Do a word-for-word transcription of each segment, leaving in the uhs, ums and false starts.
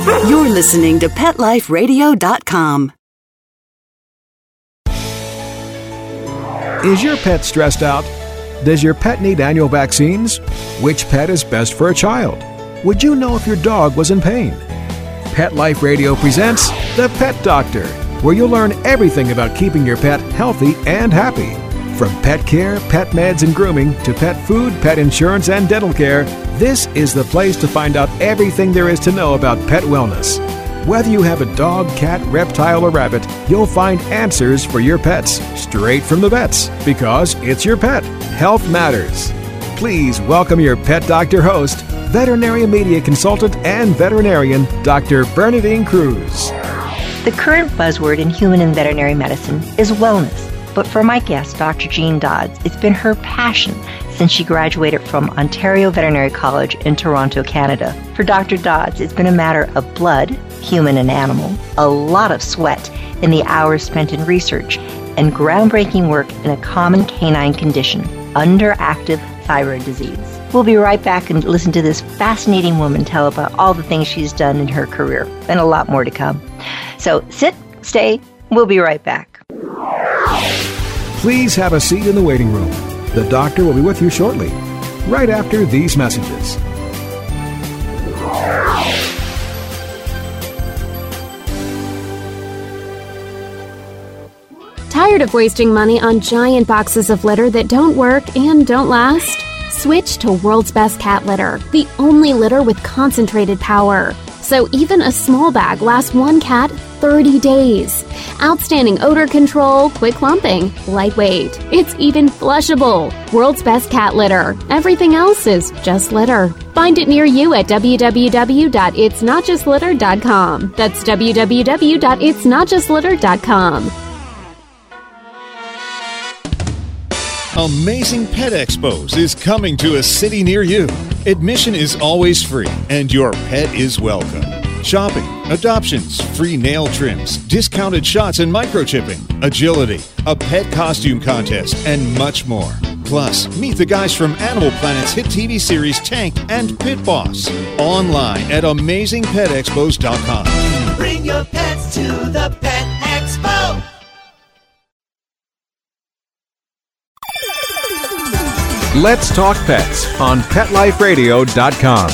You're listening to pet life radio dot com. Is your pet stressed out? Does your pet need annual vaccines? Which pet is best for a child? Would you know if your dog was in pain? Pet Life Radio presents The Pet Doctor, where you'll learn everything about keeping your pet healthy and happy. From pet care, pet meds and grooming, to pet food, pet insurance, and dental care, this is the place to find out everything there is to know about pet wellness. Whether you have a dog, cat, reptile, or rabbit, you'll find answers for your pets straight from the vets, because it's your pet. Health matters. Please welcome your Pet Doctor host, veterinary media consultant and veterinarian, Doctor Bernadine Cruz. The current buzzword in human and veterinary medicine is wellness. But for my guest, Doctor Jean Dodds, it's been her passion since she graduated from Ontario Veterinary College in Toronto, Canada. For Doctor Dodds, it's been a matter of blood, human and animal, a lot of sweat in the hours spent in research, and groundbreaking work in a common canine condition, underactive thyroid disease. We'll be right back and listen to this fascinating woman tell about all the things she's done in her career, and a lot more to come. So sit, stay, we'll be right back. Please have a seat in the waiting room. The doctor will be with you shortly, right after these messages. Tired of wasting money on giant boxes of litter that don't work and don't last? Switch to World's Best Cat Litter, the only litter with concentrated power. So even a small bag lasts one cat thirty days. Outstanding odor control, quick lumping, lightweight. It's even flushable. World's Best Cat Litter. Everything else is just litter. Find it near you at w w w dot its not just litter dot com. That's w w w dot its not just litter dot com. Amazing Pet Expos is coming to a city near you. Admission is always free, and your pet is welcome. Shopping, adoptions, free nail trims, discounted shots and microchipping, agility, a pet costume contest, and much more. Plus, meet the guys from Animal Planet's hit T V series Tank and Pit Boss. Online at amazing pet expos dot com. Bring your pets to the Pet Expo. Let's Talk Pets on pet life radio dot com.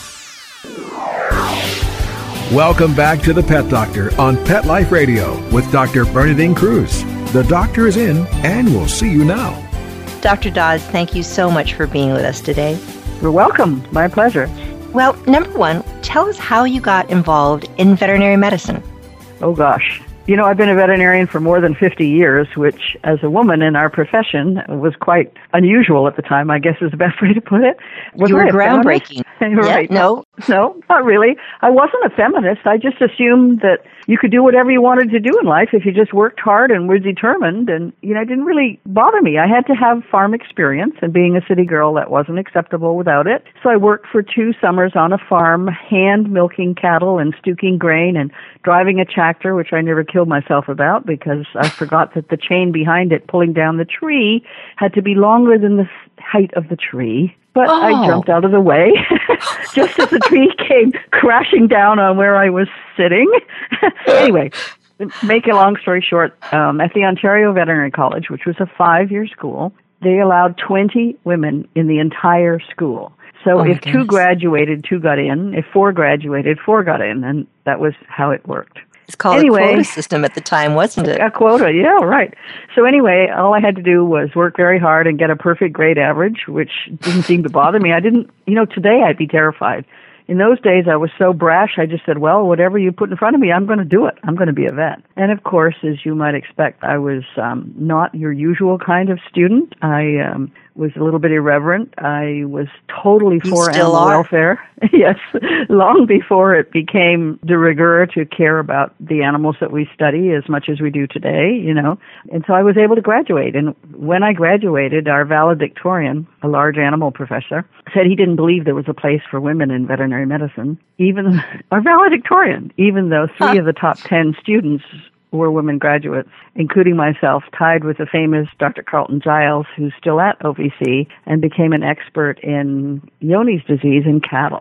Welcome back to The Pet Doctor on Pet Life Radio with Doctor Bernadine Cruz. The doctor is in, and we'll see you now. Doctor Dodds, thank you so much for being with us today. You're welcome. My pleasure. Well, number one, tell us how you got involved in veterinary medicine. Oh, gosh. You know, I've been a veterinarian for more than fifty years, which, as a woman in our profession, was quite unusual at the time, I guess is the best way to put it. Was you were I groundbreaking. Right. Yeah, no. No, not really. I wasn't a feminist. I just assumed that you could do whatever you wanted to do in life if you just worked hard and were determined. And, you know, it didn't really bother me. I had to have farm experience, and being a city girl, that wasn't acceptable without it. So I worked for two summers on a farm, hand milking cattle and stooking grain and driving a tractor, which I never killed myself about because I forgot that the chain behind it pulling down the tree had to be longer than the height of the tree. But oh. I jumped out of the way just as the tree came crashing down on where I was sitting. Anyway, make a long story short, um, at the Ontario Veterinary College, which was a five-year school, they allowed twenty women in the entire school. So oh if goodness. two graduated, two got in. If four graduated, four got in. And that was how it worked. It's called anyway, a quota system at the time, wasn't it? A quota, yeah, right. So anyway, all I had to do was work very hard and get a perfect grade average, which didn't seem to bother me. I didn't, you know, today I'd be terrified. In those days, I was so brash, I just said, well, whatever you put in front of me, I'm going to do it. I'm going to be a vet. And of course, as you might expect, I was um, not your usual kind of student. I um, was a little bit irreverent. I was totally You for still animal are? welfare. Yes, long before it became de rigueur to care about the animals that we study as much as we do today, you know. And so I was able to graduate. And when I graduated, our valedictorian, a large animal professor, said he didn't believe there was a place for women in veterinary medicine. Even our valedictorian, even though three huh. of the top ten students were women graduates, including myself, tied with the famous Doctor Carlton Giles, who's still at O V C and became an expert in Johne's disease in cattle.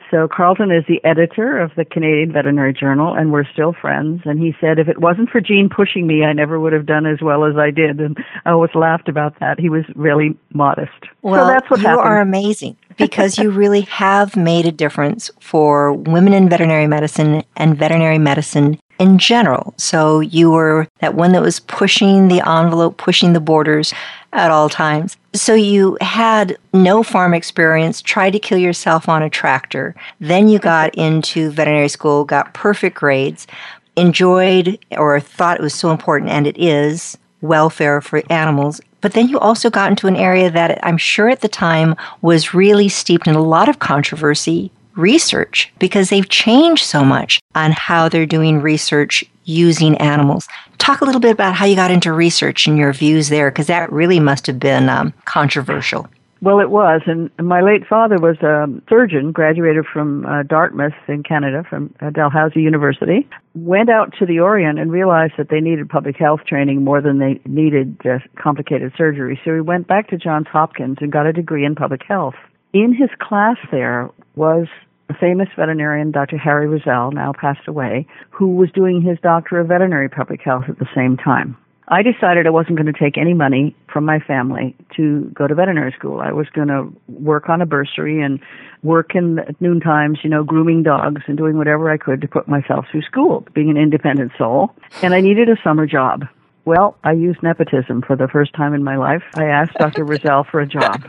So Carlton is the editor of the Canadian Veterinary Journal, and we're still friends. And he said, if it wasn't for Gene pushing me, I never would have done as well as I did. And I always laughed about that. He was really modest. Well, so that's what you happened. are amazing because you really have made a difference for women in veterinary medicine and veterinary medicine in general. So you were that one that was pushing the envelope, pushing the borders at all times. So you had no farm experience, tried to kill yourself on a tractor. Then you got into veterinary school, got perfect grades, enjoyed or thought it was so important, and it is, welfare for animals. But then you also got into an area that I'm sure at the time was really steeped in a lot of controversy, research, because they've changed so much on how they're doing research using animals. Talk a little bit about how you got into research and your views there, because that really must have been um, controversial. Well, it was, and my late father was a surgeon, graduated from uh, Dartmouth in Canada, from uh, Dalhousie University, went out to the Orient and realized that they needed public health training more than they needed uh, complicated surgery. So he went back to Johns Hopkins and got a degree in public health. In his class there was a famous veterinarian, Doctor Harry Rizal, now passed away, who was doing his Doctor of Veterinary Public Health at the same time. I decided I wasn't going to take any money from my family to go to veterinary school. I was going to work on a bursary and work in the noon times, you know, grooming dogs and doing whatever I could to put myself through school, being an independent soul. And I needed a summer job. Well, I used nepotism for the first time in my life. I asked Doctor Rizal for a job.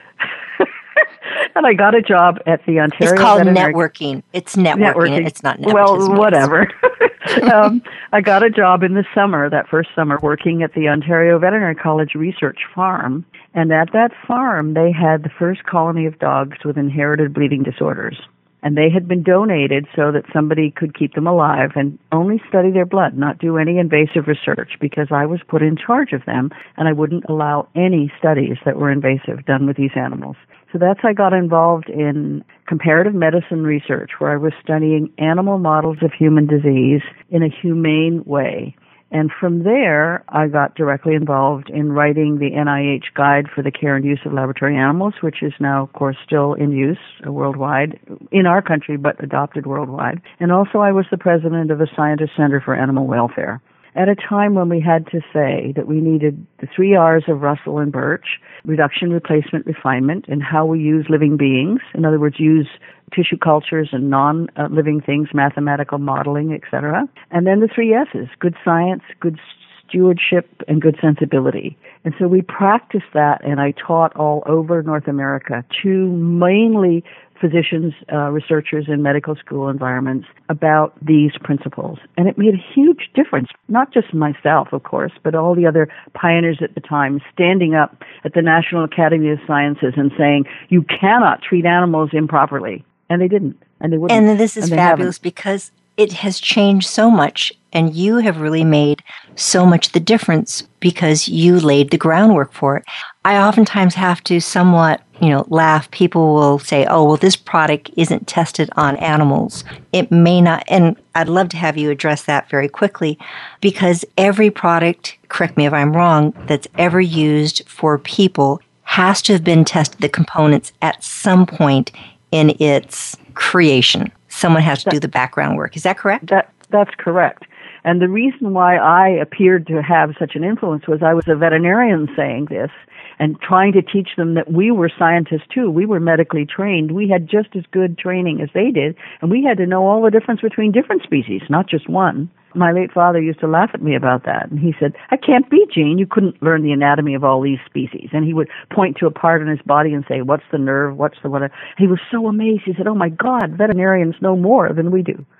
And I got a job at the Ontario It's called Veterinary... networking. It's networking. networking. It's not nepotism. Well, whatever. um, I got a job in the summer, that first summer, working at the Ontario Veterinary College Research Farm. And at that farm, they had the first colony of dogs with inherited bleeding disorders. And they had been donated so that somebody could keep them alive and only study their blood, not do any invasive research, because I was put in charge of them, and I wouldn't allow any studies that were invasive done with these animals. So that's how I got involved in comparative medicine research, where I was studying animal models of human disease in a humane way. And from there, I got directly involved in writing the N I H Guide for the Care and Use of Laboratory Animals, which is now, of course, still in use worldwide, in our country, but adopted worldwide. And also I was the president of the Scientist Center for Animal Welfare, at a time when we had to say that we needed the three R's of Russell and Birch, reduction, replacement, refinement, and how we use living beings. In other words, use tissue cultures and non-living things, mathematical modeling, et cetera. And then the three S's, good science, good stewardship, and good sensibility. And so we practiced that, and I taught all over North America to mainly physicians, uh, researchers in medical school environments about these principles. And it made a huge difference, not just myself, of course, but all the other pioneers at the time standing up at the National Academy of Sciences and saying, you cannot treat animals improperly. And they didn't. And they wouldn't. And this is fabulous because it has changed so much, and you have really made so much the difference because you laid the groundwork for it. I oftentimes have to somewhat, you know, laugh. People will say, oh, well, this product isn't tested on animals. It may not, and I'd love to have you address that very quickly, because every product, correct me if I'm wrong, that's ever used for people has to have been tested, the components, at some point in its creation. Someone has to that, do the background work. Is that correct? That That's correct. And the reason why I appeared to have such an influence was I was a veterinarian saying this and trying to teach them that we were scientists too. We were medically trained. We had just as good training as they did, and we had to know all the difference between different species, not just one. My late father used to laugh at me about that, and he said, I can't be, Gene. You couldn't learn the anatomy of all these species. And he would point to a part in his body and say, what's the nerve, what's the whatever. He was so amazed. He said, oh, my God, veterinarians know more than we do.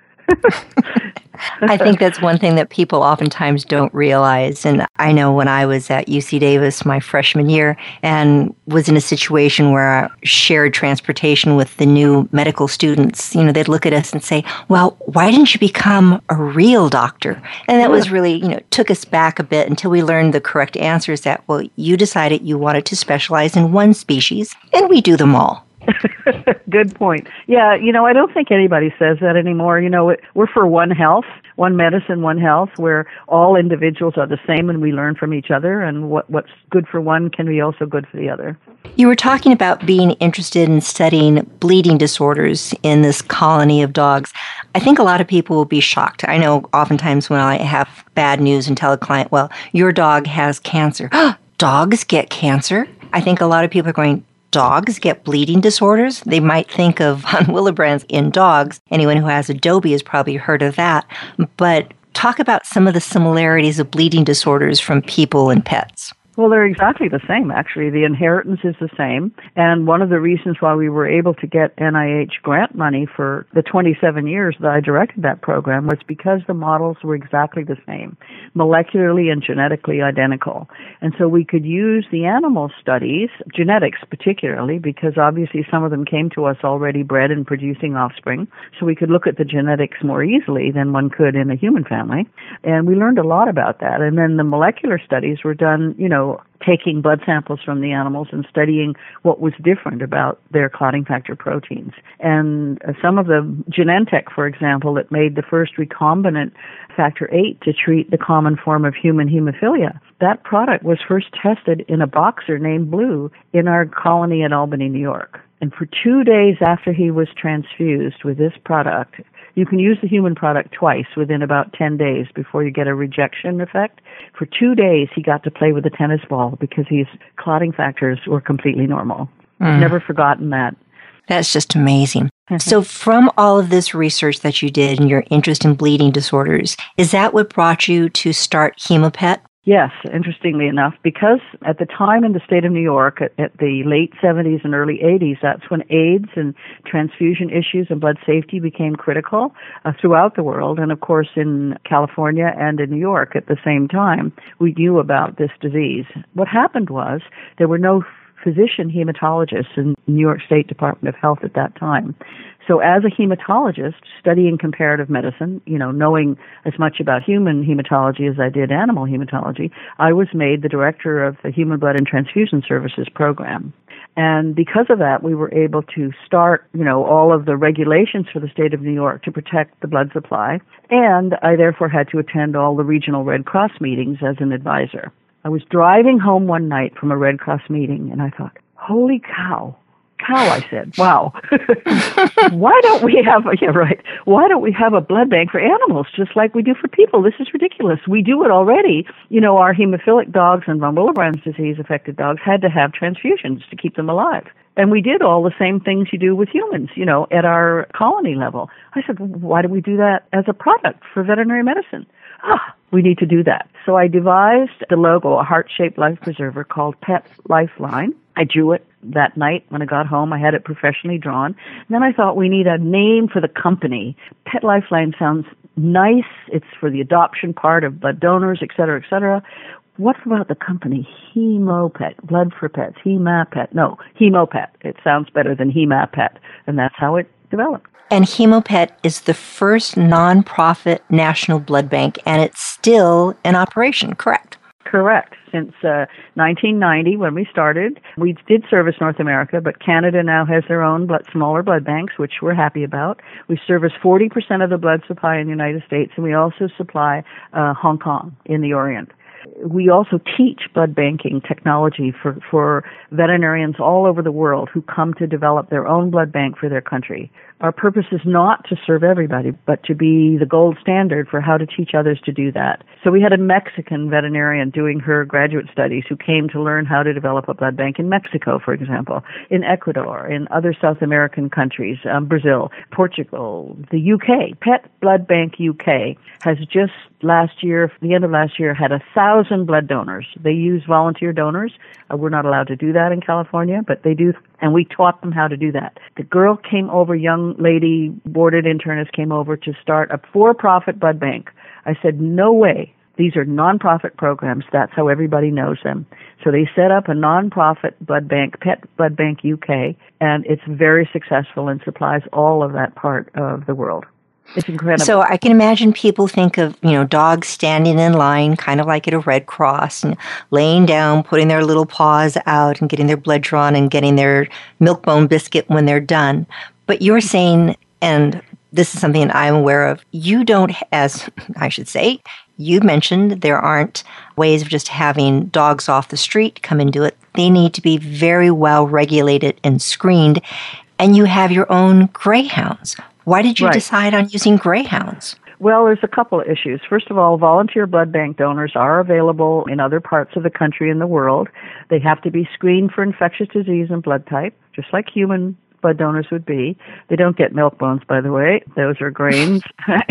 I think that's one thing that people oftentimes don't realize. And I know when I was at U C Davis my freshman year and was in a situation where I shared transportation with the new medical students, you know, they'd look at us and say, well, why didn't you become a real doctor? And that was really, you know, took us back a bit until we learned the correct answers that, well, you decided you wanted to specialize in one species, and we do them all. Good point. Yeah, you know, I don't think anybody says that anymore. You know, we're for one health, one medicine, one health, where all individuals are the same and we learn from each other, and what, what's good for one can be also good for the other. You were talking about being interested in studying bleeding disorders in this colony of dogs. I think a lot of people will be shocked. I know oftentimes when I have bad news and tell a client, well, your dog has cancer. Dogs get cancer? I think a lot of people are going, dogs get bleeding disorders? They might think of von Willebrand's in dogs. Anyone who has Adobe has probably heard of that. But talk about some of the similarities of bleeding disorders from people and pets. Well, they're exactly the same, actually. The inheritance is the same. And one of the reasons why we were able to get N I H grant money for the twenty-seven years that I directed that program was because the models were exactly the same, molecularly and genetically identical. And so we could use the animal studies, genetics particularly, because obviously some of them came to us already bred and producing offspring. So we could look at the genetics more easily than one could in a human family. And we learned a lot about that. And then the molecular studies were done, you know, taking blood samples from the animals and studying what was different about their clotting factor proteins. And uh, some of the Genentech, for example, that made the first recombinant factor eight to treat the common form of human hemophilia, that product was first tested in a boxer named Blue in our colony in Albany, New York. And for two days after he was transfused with this product, you can use the human product twice within about ten days before you get a rejection effect. For two days, he got to play with a tennis ball because his clotting factors were completely normal. Mm. I've never forgotten that. That's just amazing. So from all of this research that you did and your interest in bleeding disorders, is that what brought you to start Hemopet? Yes, interestingly enough, because at the time in the state of New York, at, at the late seventies and early eighties, that's when AIDS and transfusion issues and blood safety became critical uh, throughout the world. And of course, in California and in New York at the same time, we knew about this disease. What happened was there were no physician hematologists in New York State Department of Health at that time. So as a hematologist studying comparative medicine, you know, knowing as much about human hematology as I did animal hematology, I was made the director of the Human Blood and Transfusion Services program. And because of that, we were able to start, you know, all of the regulations for the state of New York to protect the blood supply. And I therefore had to attend all the regional Red Cross meetings as an advisor. I was driving home one night from a Red Cross meeting, and I thought, holy cow. Cow, I said, wow. Why don't we have, yeah, right. Why don't we have a blood bank for animals just like we do for people? This is ridiculous. We do it already. You know, our hemophilic dogs and von Willebrand's disease affected dogs had to have transfusions to keep them alive. And we did all the same things you do with humans, you know, at our colony level. I said, why do we do that as a product for veterinary medicine? Ah, we need to do that. So I devised the logo, a heart-shaped life preserver called Pet Lifeline. I drew it that night when I got home. I had it professionally drawn. And then I thought we need a name for the company. Pet Lifeline sounds nice. It's for the adoption part of blood donors, et cetera, et cetera. What about the company Hemopet, blood for pets, Hemapet? No, Hemopet. It sounds better than Hemapet. And that's how it developed. And Hemopet is the first nonprofit national blood bank, and it's still in operation, correct? Correct. Since uh, nineteen ninety, when we started, we did service North America, but Canada now has their own blood, smaller blood banks, which we're happy about. We service forty percent of the blood supply in the United States, and we also supply uh, Hong Kong in the Orient. We also teach blood banking technology for, for veterinarians all over the world who come to develop their own blood bank for their country. Our purpose is not to serve everybody, but to be the gold standard for how to teach others to do that. So we had a Mexican veterinarian doing her graduate studies who came to learn how to develop a blood bank in Mexico, for example, in Ecuador, in other South American countries, um, Brazil, Portugal, the U K. Pet Blood Bank U K has just last year, the end of last year, had a thousand blood donors. They use volunteer donors. Uh, we're not allowed to do that in California, but they do, and we taught them how to do that. The girl came over, young lady, boarded internist, came over to start a for-profit blood bank. I said, no way. These are non-profit programs. That's how everybody knows them. So they set up a non-profit blood bank, Pet Blood Bank U K, and it's very successful and supplies all of that part of the world. It's incredible. So I can imagine people think of, you know, dogs standing in line, kind of like at a Red Cross, and laying down, putting their little paws out and getting their blood drawn and getting their Milk-Bone biscuit when they're done. But you're saying, and this is something I'm aware of, you don't, as I should say, you mentioned there aren't ways of just having dogs off the street come and do it. They need to be very well regulated and screened. And you have your own greyhounds. Why did you Right. decide on using greyhounds? Well, there's a couple of issues. First of all, volunteer blood bank donors are available in other parts of the country and the world. They have to be screened for infectious disease and blood type, just like human blood donors would be. They don't get milk bones, by the way. Those are grains.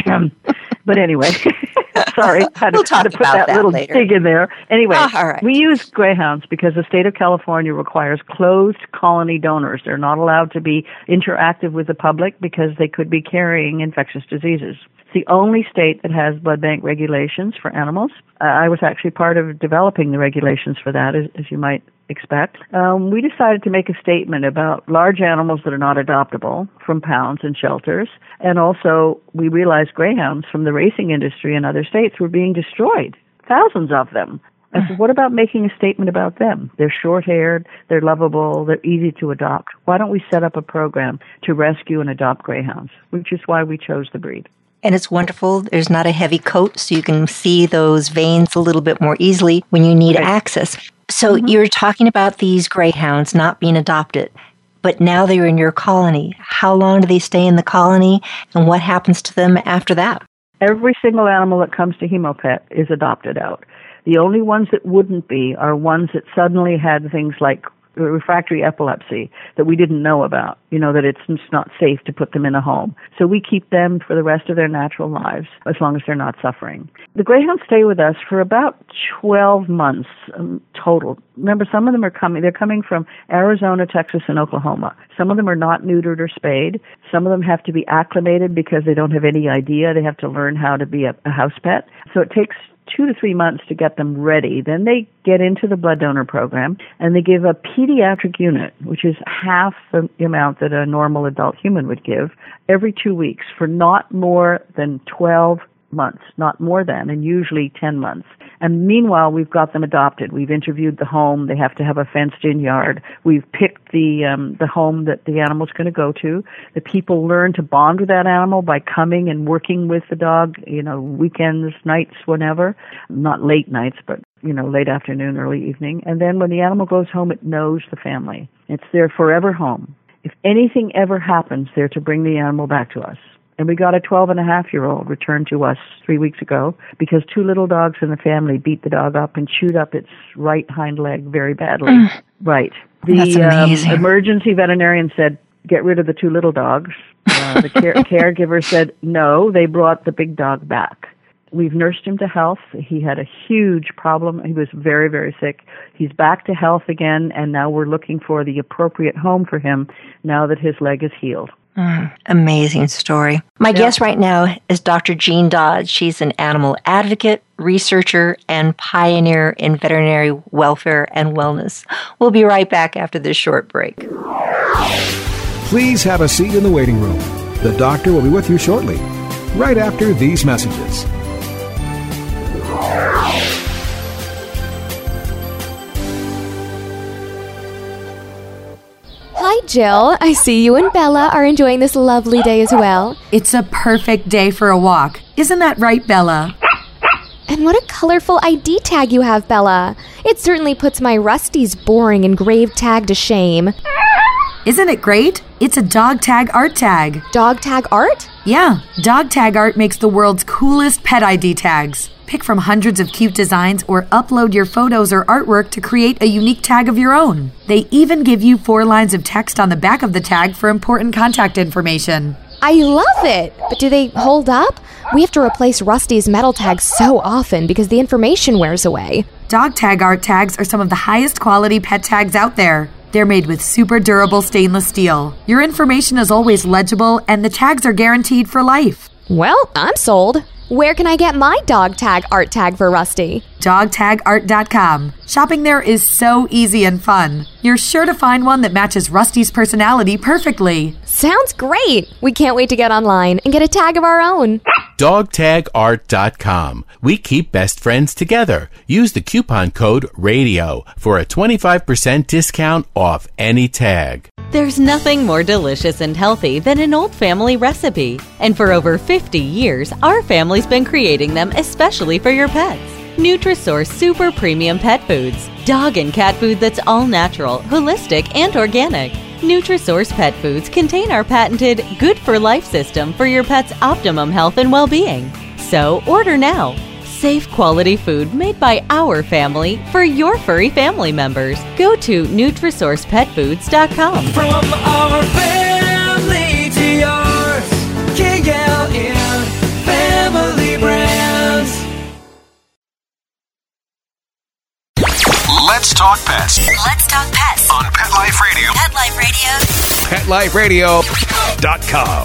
But anyway, sorry, had to, We'll talk had to put about that, that little later. dig in there. Anyway, Ah, all right. we use greyhounds because the state of California requires closed colony donors. They're not allowed to be interactive with the public because they could be carrying infectious diseases. It's the only state that has blood bank regulations for animals. Uh, I was actually part of developing the regulations for that, as, as you might expect. Um, we decided to make a statement about large animals that are not adoptable from pounds and shelters. And also, we realized greyhounds from the racing industry in other states were being destroyed, thousands of them. I said, what about making a statement about them? They're short-haired, they're lovable, they're easy to adopt. Why don't we set up a program to rescue and adopt greyhounds, which is why we chose the breed. And it's wonderful. There's not a heavy coat, so you can see those veins a little bit more easily when you need Right. access. So Mm-hmm. you're talking about these greyhounds not being adopted, but now they're in your colony. How long do they stay in the colony, and what happens to them after that? Every single animal that comes to HemoPet is adopted out. The only ones that wouldn't be are ones that suddenly had things like refractory epilepsy that we didn't know about, you know, that it's just not safe to put them in a home. So we keep them for the rest of their natural lives as long as they're not suffering. The greyhounds stay with us for about twelve months um, total. Remember, some of them are coming, they're coming from Arizona, Texas, and Oklahoma. Some of them are not neutered or spayed. Some of them have to be acclimated because they don't have any idea. They have to learn how to be a, a house pet. So it takes two to three months to get them ready. Then they get into the blood donor program, and they give a pediatric unit, which is half the amount that a normal adult human would give, every two weeks for not more than twelve months, not more than, and usually ten months. And meanwhile, we've got them adopted. We've interviewed the home. They have to have a fenced-in yard. We've picked the um, the home that the animal's going to go to. The people learn to bond with that animal by coming and working with the dog, you know, weekends, nights, whenever. Not late nights, but, you know, late afternoon, early evening. And then when the animal goes home, it knows the family. It's their forever home. If anything ever happens, they're to bring the animal back to us. And we got a twelve and a half year old returned to us three weeks ago because two little dogs in the family beat the dog up and chewed up its right hind leg very badly. Mm. Right. The That's amazing. Um, emergency veterinarian said, get rid of the two little dogs. Uh, the care- caregiver said, no, they brought the big dog back. We've nursed him to health. He had a huge problem. He was very, very sick. He's back to health again, and now we're looking for the appropriate home for him now that his leg is healed. Mm, amazing story. My Yeah. guest right now is Doctor Jean Dodds. She's an animal advocate, researcher, and pioneer in veterinary welfare and wellness. We'll be right back after this short break. Please have a seat in the waiting room. The doctor will be with you shortly, right after these messages. Hi, Jill. I see you and Bella are enjoying this lovely day as well. It's a perfect day for a walk. Isn't that right, Bella? And what a colorful I D tag you have, Bella. It certainly puts my Rusty's boring engraved tag to shame. Isn't it great? It's a dog tag art tag. Dog tag art? Yeah, dog tag art makes the world's coolest pet I D tags. Pick from hundreds of cute designs or upload your photos or artwork to create a unique tag of your own. They even give you four lines of text on the back of the tag for important contact information. I love it! But do they hold up? We have to replace Rusty's metal tags so often because the information wears away. Dog tag art tags are some of the highest quality pet tags out there. They're made with super durable stainless steel. Your information is always legible and the tags are guaranteed for life. Well, I'm sold. Where can I get my dog tag art tag for Rusty? dog tag art dot com. Shopping there is so easy and fun. You're sure to find one that matches Rusty's personality perfectly. Sounds great! We can't wait to get online and get a tag of our own. dog tag art dot com. We keep best friends together. Use the coupon code RADIO for a twenty-five percent discount off any tag. There's nothing more delicious and healthy than an old family recipe. And for over fifty years, our family's been creating them especially for your pets. Nutrisource Super Premium Pet Foods. Dog and cat food that's all natural, holistic, and organic. Nutrisource Pet Foods contain our patented Good for Life system for your pet's optimum health and well-being. So order now. Safe quality food made by our family for your furry family members. Go to Nutrisource Pet Foods dot com. From our family to yours, K L M Family Brands. Let's talk pets Let's talk pets on Pet Life Radio. Pet Life Radio. pet life radio dot com.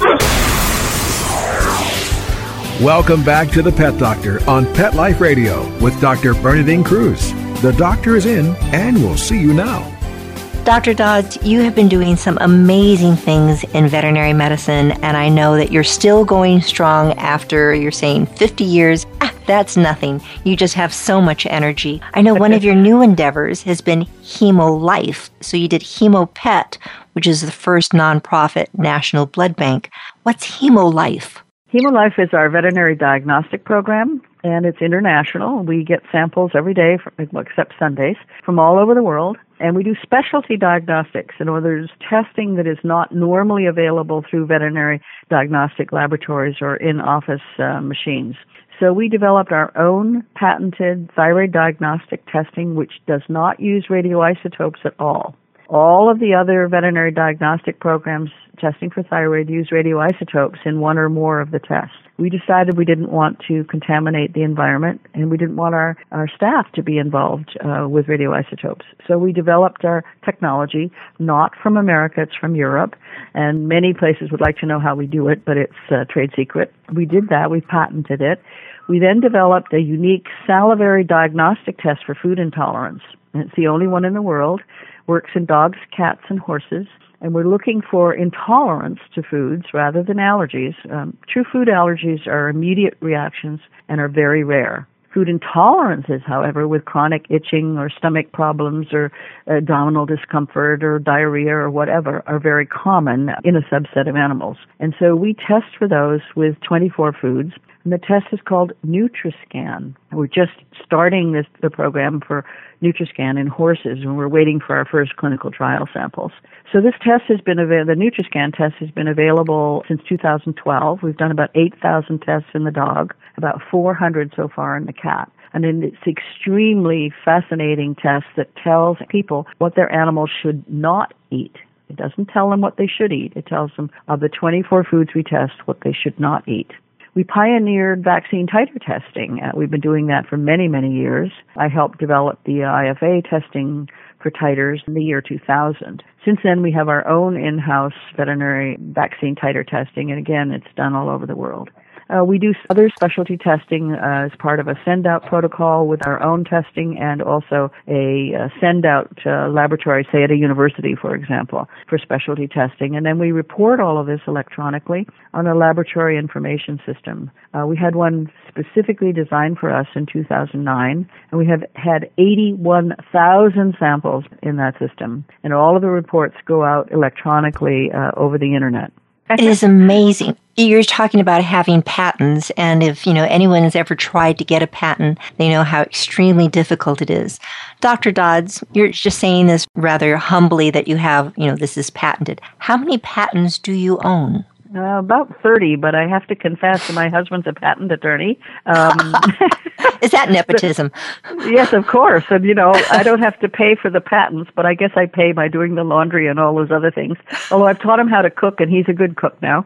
Welcome back to the Pet Doctor on Pet Life Radio with Doctor Bernadine Cruz. The doctor is in, and we'll see you now. Doctor Dodds, you have been doing some amazing things in veterinary medicine, and I know that you're still going strong after, you're saying, fifty years. Ah, that's nothing. You just have so much energy. I know one of your new endeavors has been Hemo Life. So you did Hemo Pet, which is the first nonprofit national blood bank. What's Hemo Life? Hemo Life is our veterinary diagnostic program, and it's international. We get samples every day, from, except Sundays, from all over the world. And we do specialty diagnostics. In other words, testing that is not normally available through veterinary diagnostic laboratories or in-office uh, machines. So we developed our own patented thyroid diagnostic testing, which does not use radioisotopes at all. All of the other veterinary diagnostic programs testing for thyroid use radioisotopes in one or more of the tests. We decided we didn't want to contaminate the environment, and we didn't want our, our staff to be involved uh, with radioisotopes. So we developed our technology, not from America, it's from Europe, and many places would like to know how we do it, but it's uh, trade secret. We did that. We patented it. We then developed a unique salivary diagnostic test for food intolerance. And it's the only one in the world. Works in dogs, cats, and horses. And we're looking for intolerance to foods rather than allergies. Um, true food allergies are immediate reactions and are very rare. Food intolerances, however, with chronic itching or stomach problems or abdominal discomfort or diarrhea or whatever, are very common in a subset of animals. And so we test for those with twenty-four foods. And the test is called Nutriscan. We're just starting this the program for Nutriscan in horses, and we're waiting for our first clinical trial samples. So this test has been available. The Nutriscan test has been available since two thousand twelve. We've done about eight thousand tests in the dog, about four hundred so far in the cat. And it's an extremely fascinating test that tells people what their animals should not eat. It doesn't tell them what they should eat. It tells them of the twenty-four foods we test what they should not eat. We pioneered vaccine titer testing. Uh, we've been doing that for many, many years. I helped develop the I F A testing for titers in the year two thousand. Since then, we have our own in-house veterinary vaccine titer testing, and again, it's done all over the world. Uh, we do other specialty testing uh, as part of a send-out protocol with our own testing and also a uh, send-out uh, laboratory, say at a university, for example, for specialty testing. And then we report all of this electronically on a laboratory information system. Uh, we had one specifically designed for us in two thousand nine, and we have had eighty-one thousand samples in that system. And all of the reports go out electronically uh, over the Internet. It is amazing. You're talking about having patents, and if, you know, anyone has ever tried to get a patent, they know how extremely difficult it is. Doctor Dodds, you're just saying this rather humbly that you have, you know, this is patented. How many patents do you own? Uh, about thirty, but I have to confess that my husband's a patent attorney. Um, Is that nepotism? Yes, of course. And, you know, I don't have to pay for the patents, but I guess I pay by doing the laundry and all those other things. Although I've taught him how to cook, and he's a good cook now.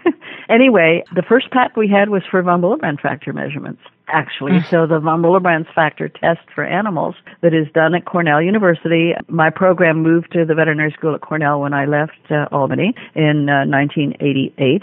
Anyway, the first patent we had was for von Willebrand factor measurements, actually. Mm. So the von Willebrand factor test for animals that is done at Cornell University. My program moved to the veterinary school at Cornell when I left uh, Albany in uh, nineteen eighty-eight.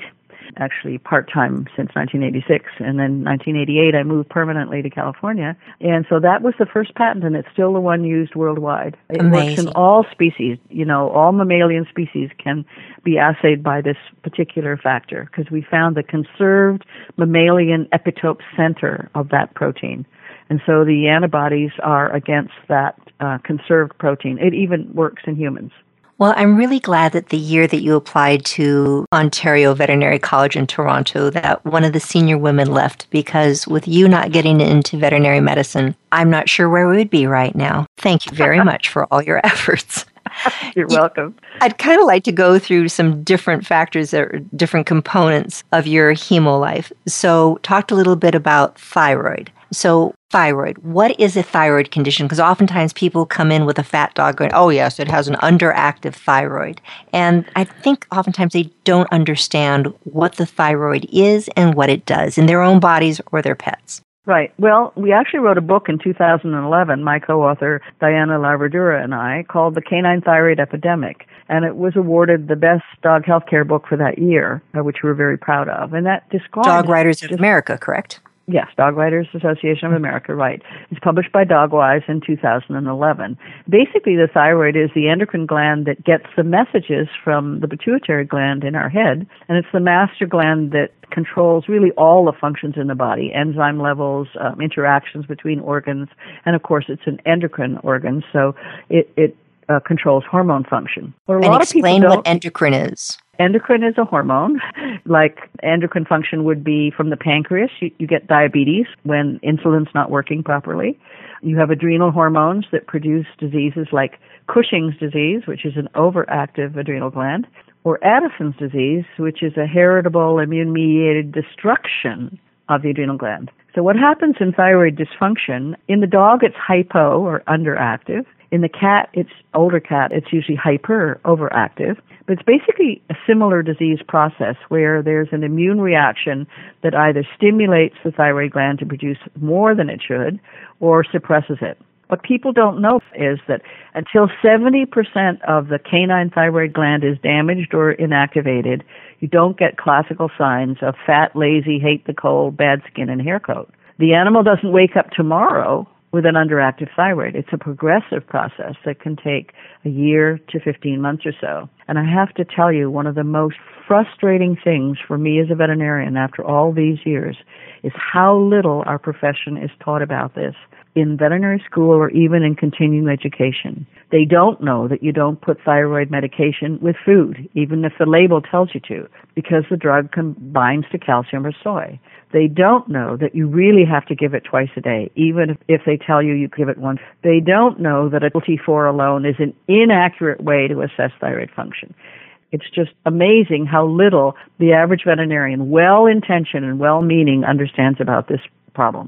actually part-time since nineteen eighty-six. And then nineteen eighty-eight, I moved permanently to California. And so that was the first patent, and it's still the one used worldwide. It Amazing. works in all species. You know, all mammalian species can be assayed by this particular factor because we found the conserved mammalian epitope center of that protein. And so the antibodies are against that uh, conserved protein. It even works in humans. Well, I'm really glad that the year that you applied to Ontario Veterinary College in Toronto, that one of the senior women left, because with you not getting into veterinary medicine, I'm not sure where we would be right now. Thank you very much for all your efforts. You're welcome. I'd kind of like to go through some different factors or different components of your hemo life. So talked a little bit about thyroid. So thyroid, what is a thyroid condition? Because oftentimes people come in with a fat dog going, oh yes, it has an underactive thyroid. And I think oftentimes they don't understand what the thyroid is and what it does in their own bodies or their pets. Right. Well, we actually wrote a book in two thousand eleven, my co-author Diana Laverdura and I, called The Canine Thyroid Epidemic. And it was awarded the best dog healthcare book for that year, which we were very proud of. And that describes... Dog Writers of America, correct? Yes, Dog Writers Association of America, right. It's published by Dogwise in two thousand eleven. Basically, the thyroid is the endocrine gland that gets the messages from the pituitary gland in our head, and it's the master gland that controls really all the functions in the body, enzyme levels, um, interactions between organs, and of course, it's an endocrine organ, so it, it uh, controls hormone function. But a and lot explain of people what endocrine is. Endocrine is a hormone. Like endocrine function would be from the pancreas. You, you get diabetes when insulin's not working properly. You have adrenal hormones that produce diseases like Cushing's disease, which is an overactive adrenal gland, or Addison's disease, which is a heritable immune-mediated destruction of the adrenal gland. So what happens in thyroid dysfunction, in the dog it's hypo or underactive. In the cat, it's older cat, it's usually hyper, overactive. But it's basically a similar disease process where there's an immune reaction that either stimulates the thyroid gland to produce more than it should or suppresses it. What people don't know is that until seventy percent of the canine thyroid gland is damaged or inactivated, you don't get classical signs of fat, lazy, hate the cold, bad skin, and hair coat. The animal doesn't wake up tomorrow with an underactive thyroid. It's a progressive process that can take a year to fifteen months or so. And I have to tell you, one of the most frustrating things for me as a veterinarian after all these years is how little our profession is taught about this in veterinary school or even in continuing education. They don't know that you don't put thyroid medication with food, even if the label tells you to, because the drug binds to calcium or soy. They don't know that you really have to give it twice a day, even if, if they tell you you give it once. They don't know that a T four alone is an inaccurate way to assess thyroid function. It's just amazing how little the average veterinarian, well-intentioned and well-meaning, understands about this problem.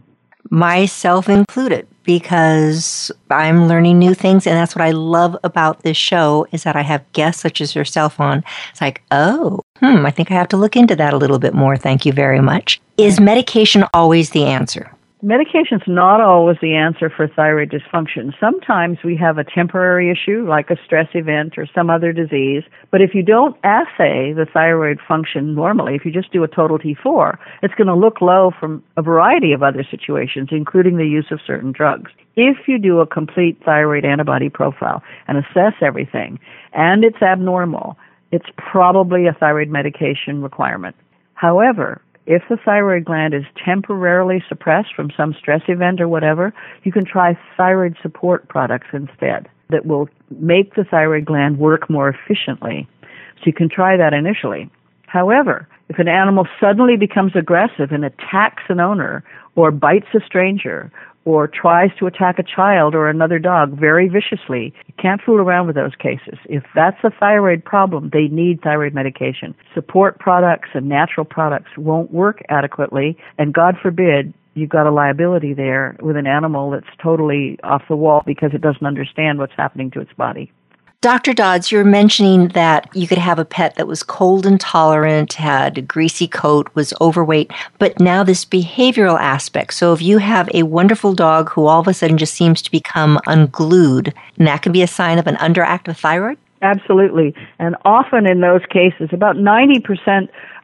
Myself included, because I'm learning new things, and that's what I love about this show, is that I have guests such as yourself on. It's like, oh, hmm, I think I have to look into that a little bit more. Thank you very much. Is medication always the answer? Medication's not always the answer for thyroid dysfunction. Sometimes we have a temporary issue, like a stress event or some other disease. But if you don't assay the thyroid function normally, if you just do a total T four, it's going to look low from a variety of other situations, including the use of certain drugs. If you do a complete thyroid antibody profile and assess everything, and it's abnormal, it's probably a thyroid medication requirement. However, if the thyroid gland is temporarily suppressed from some stress event or whatever, you can try thyroid support products instead that will make the thyroid gland work more efficiently. So you can try that initially. However, if an animal suddenly becomes aggressive and attacks an owner or bites a stranger or tries to attack a child or another dog very viciously, you can't fool around with those cases. If that's a thyroid problem, they need thyroid medication. Support products and natural products won't work adequately, and God forbid you've got a liability there with an animal that's totally off the wall because it doesn't understand what's happening to its body. Doctor Dodds, you're mentioning that you could have a pet that was cold intolerant, had a greasy coat, was overweight, but now this behavioral aspect. So if you have a wonderful dog who all of a sudden just seems to become unglued, and that can be a sign of an underactive thyroid? Absolutely. And often in those cases, about ninety percent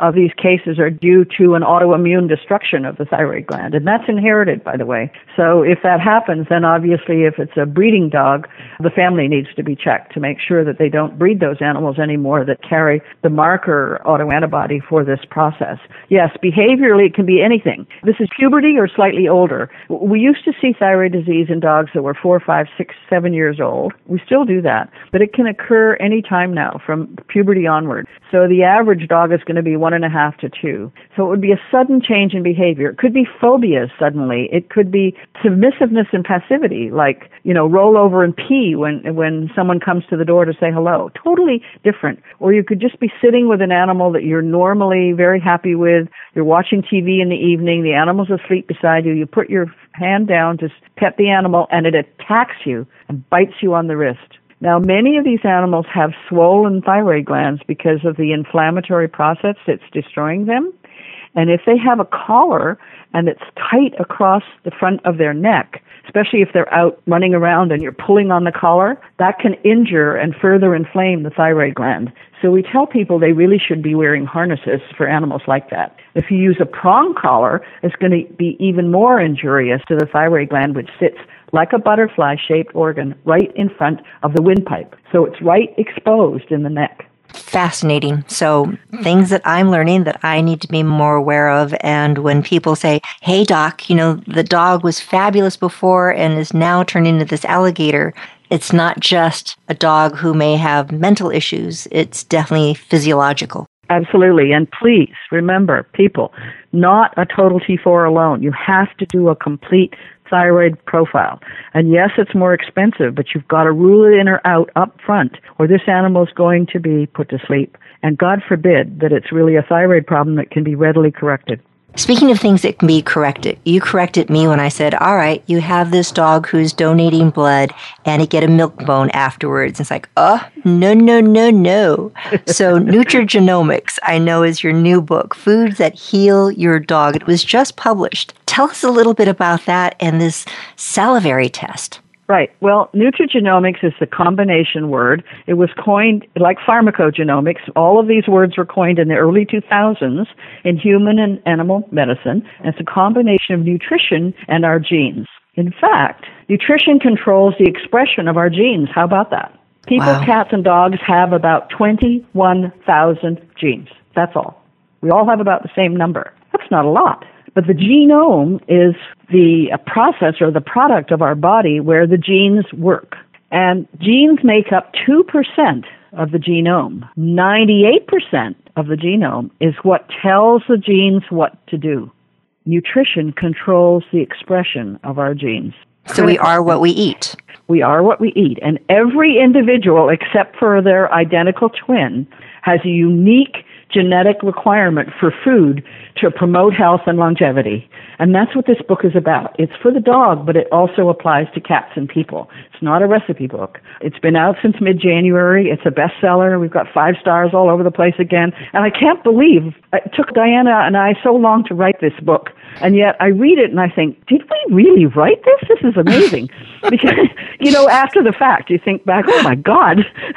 of these cases are due to an autoimmune destruction of the thyroid gland, and that's inherited, by the way. So if that happens, then obviously if it's a breeding dog, the family needs to be checked to make sure that they don't breed those animals anymore that carry the marker autoantibody for this process. Yes, behaviorally it can be anything. This is puberty or slightly older. We used to see thyroid disease in dogs that were four, five, six, seven years old. We still do that, but it can occur any time now from puberty onward. So the average dog is going to be one and a half to two. So it would be a sudden change in behavior. It could be phobias suddenly. It could be submissiveness and passivity, like, you know, roll over and pee when when someone comes to the door to say hello. Totally different. Or you could just be sitting with an animal that you're normally very happy with. You're watching T V in the evening. The animal's asleep beside you. You put your hand down to pet the animal, and it attacks you and bites you on the wrist. Now, many of these animals have swollen thyroid glands because of the inflammatory process that's destroying them. And if they have a collar and it's tight across the front of their neck, especially if they're out running around and you're pulling on the collar, that can injure and further inflame the thyroid gland. So we tell people they really should be wearing harnesses for animals like that. If you use a prong collar, it's going to be even more injurious to the thyroid gland, which sits like a butterfly-shaped organ right in front of the windpipe. So it's right exposed in the neck. Fascinating. So things that I'm learning that I need to be more aware of. And when people say, hey, doc, you know, the dog was fabulous before and is now turned into this alligator, it's not just a dog who may have mental issues. It's definitely physiological. Absolutely. And please remember, people, not a total T four alone. You have to do a complete thyroid profile. And yes, it's more expensive, but you've got to rule it in or out up front, or this animal is going to be put to sleep. And God forbid that it's really a thyroid problem that can be readily corrected. Speaking of things that can be corrected, you corrected me when I said, all right, you have this dog who's donating blood and you get a milk bone afterwards. It's like, oh, no, no, no, no. So Nutrigenomics, I know, is your new book, Foods That Heal Your Dog. It was just published. Tell us a little bit about that and this salivary test. Right. Well, nutrigenomics is the combination word. It was coined, like pharmacogenomics, all of these words were coined in the early two thousands in human and animal medicine. And it's a combination of nutrition and our genes. In fact, nutrition controls the expression of our genes. How about that? People, wow. Cats, and dogs have about twenty-one thousand genes. That's all. We all have about the same number. That's not a lot. But the genome is the process or the product of our body where the genes work. And genes make up two percent of the genome. ninety-eight percent of the genome is what tells the genes what to do. Nutrition controls the expression of our genes. So we are what we eat. We are what we eat. And every individual, except for their identical twin, has a unique genetic requirement for food to promote health and longevity. And that's what this book is about. It's for the dog, but it also applies to cats and people. It's not a recipe book. It's been out since mid-January. It's a bestseller. We've got five stars all over the place again. And I can't believe it took Diana and I so long to write this book. And yet I read it and I think, did we really write this? This is amazing. Because, you know, after the fact, you think back, oh my God.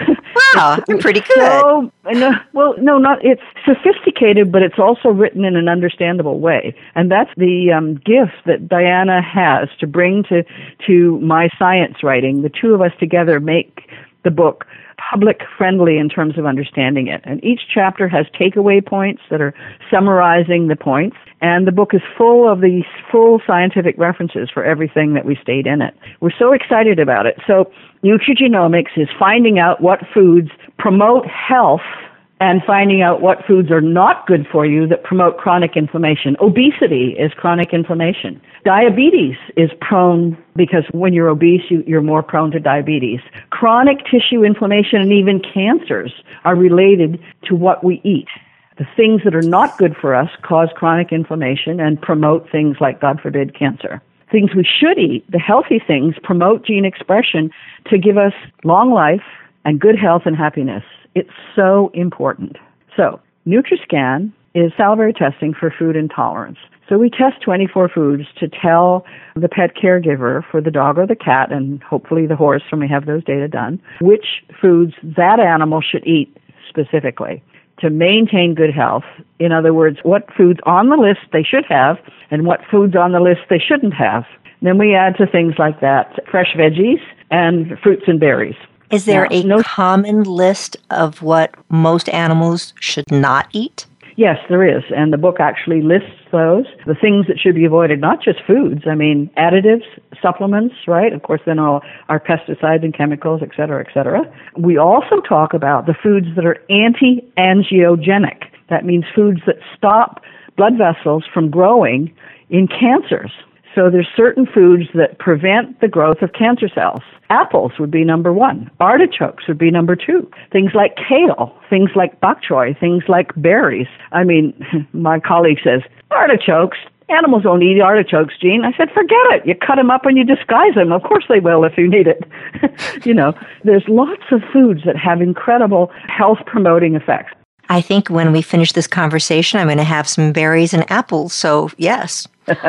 Wow, you're pretty good. So, no, well, no, not, it's sophisticated, but it's also written in an understandable way. And that's the um, gift that Diana has to bring to, to my science writing. The two of us together make the book public friendly in terms of understanding it. And each chapter has takeaway points that are summarizing the points. And the book is full of these full scientific references for everything that we state in it. We're so excited about it. So nutrigenomics is finding out what foods promote health and finding out what foods are not good for you that promote chronic inflammation. Obesity is chronic inflammation. Diabetes is prone, because when you're obese, you, you're more prone to diabetes. Chronic tissue inflammation and even cancers are related to what we eat. The things that are not good for us cause chronic inflammation and promote things like, God forbid, cancer. Things we should eat, the healthy things, promote gene expression to give us long life and good health and happiness. It's so important. So, NutriScan is salivary testing for food intolerance. So we test twenty-four foods to tell the pet caregiver for the dog or the cat, and hopefully the horse when we have those data done, which foods that animal should eat specifically. to maintain good health. In other words, what foods on the list they should have and what foods on the list they shouldn't have. Then we add to things like that fresh veggies and fruits and berries. Is there now, a no, common list of what most animals should not eat? Yes, there is, and the book actually lists those, the things that should be avoided, not just foods, I mean additives, supplements, right? Of course, then all our pesticides and chemicals, et cetera, et cetera. We also talk about the foods that are anti-angiogenic. That means foods that stop blood vessels from growing in cancers. So there's certain foods that prevent the growth of cancer cells. Apples would be number one. Artichokes would be number two. Things like kale, things like bok choy, things like berries. I mean, my colleague says, artichokes? Animals don't eat artichokes, Jean. I said, forget it. You cut them up and you disguise them. Of course they will if you need it. You know, there's lots of foods that have incredible health-promoting effects. I think when we finish this conversation, I'm going to have some berries and apples. So, yes.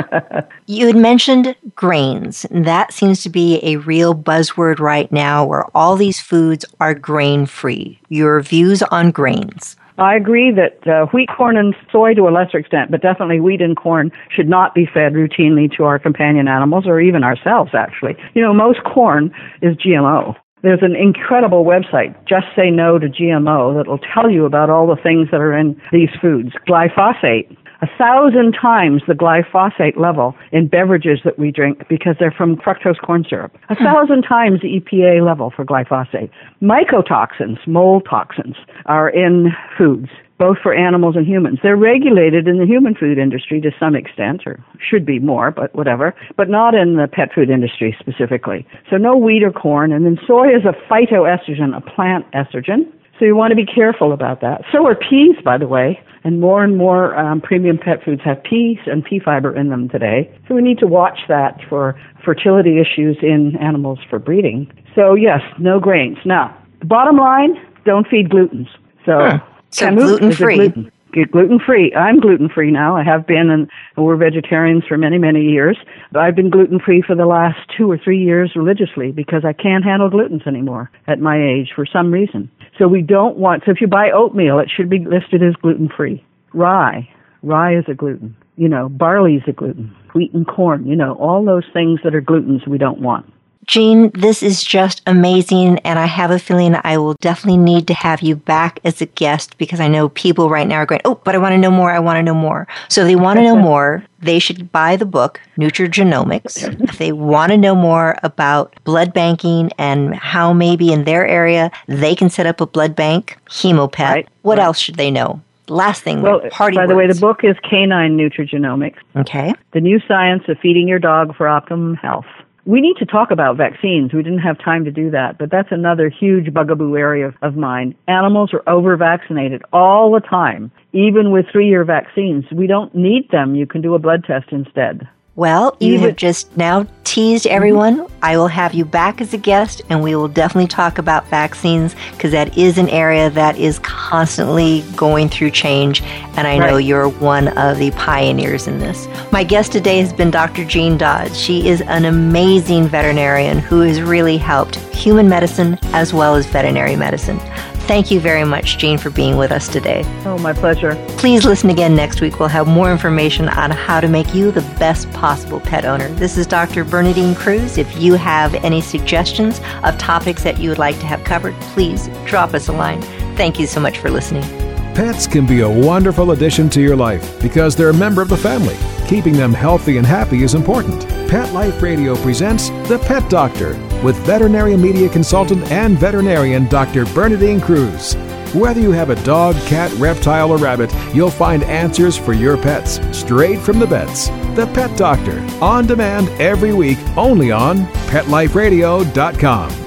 You had mentioned grains. That seems to be a real buzzword right now where all these foods are grain-free. Your views on grains? I agree that uh, wheat, corn, and soy to a lesser extent, but definitely wheat and corn should not be fed routinely to our companion animals or even ourselves, actually. You know, most corn is G M O. There's an incredible website, Just Say No to G M O, that will tell you about all the things that are in these foods. Glyphosate, a thousand times the glyphosate level in beverages that we drink because they're from fructose corn syrup. A thousand times the E P A level for glyphosate. Mycotoxins, mold toxins, are in foods, both for animals and humans. They're regulated in the human food industry to some extent, or should be more, but whatever, but not in the pet food industry specifically. So no wheat or corn. And then soy is a phytoestrogen, a plant estrogen. So you want to be careful about that. So are peas, by the way, and more and more um, premium pet foods have peas and pea fiber in them today. So we need to watch that for fertility issues in animals for breeding. So yes, no grains. Now, the bottom line, don't feed glutens. So, huh. so Kamut gluten-free. Gluten. Gluten-free. I'm gluten-free now. I have been, and we're vegetarians for many, many years. But I've been gluten-free for the last two or three years religiously because I can't handle glutens anymore at my age for some reason. So we don't want, so if you buy oatmeal, it should be listed as gluten-free. Rye. Rye is a gluten. You know, barley is a gluten. Wheat and corn, you know, all those things that are glutens we don't want. Jean, this is just amazing, and I have a feeling I will definitely need to have you back as a guest because I know people right now are going, oh, but I want to know more, I want to know more. So if they want to know more, they should buy the book, Nutrigenomics. If they want to know more about blood banking and how maybe in their area they can set up a blood bank, Hemopet, right. what right. else should they know? Last thing, well, party by words. the way, the book is Canine Nutrigenomics. Okay. The New Science of Feeding Your Dog for Optimum Health. We need to talk about vaccines. We didn't have time to do that, but that's another huge bugaboo area of mine. Animals are over-vaccinated all the time, even with three-year vaccines. We don't need them. You can do a blood test instead. Well, you Even, have just now teased everyone. Mm-hmm. I will have you back as a guest, and we will definitely talk about vaccines because that is an area that is constantly going through change, and I right. know you're one of the pioneers in this. My guest today has been Doctor Jean Dodds. She is an amazing veterinarian who has really helped human medicine as well as veterinary medicine. Thank you very much, Jean, for being with us today. Oh, my pleasure. Please listen again next week. We'll have more information on how to make you the best possible pet owner. This is Doctor Bernadine Cruz. If you have any suggestions of topics that you would like to have covered, please drop us a line. Thank you so much for listening. Pets can be a wonderful addition to your life because they're a member of the family. Keeping them healthy and happy is important. Pet Life Radio presents The Pet Doctor with veterinary media consultant and veterinarian Doctor Bernadine Cruz. Whether you have a dog, cat, reptile, or rabbit, you'll find answers for your pets straight from the vets. The Pet Doctor, on demand every week, only on pet life radio dot com.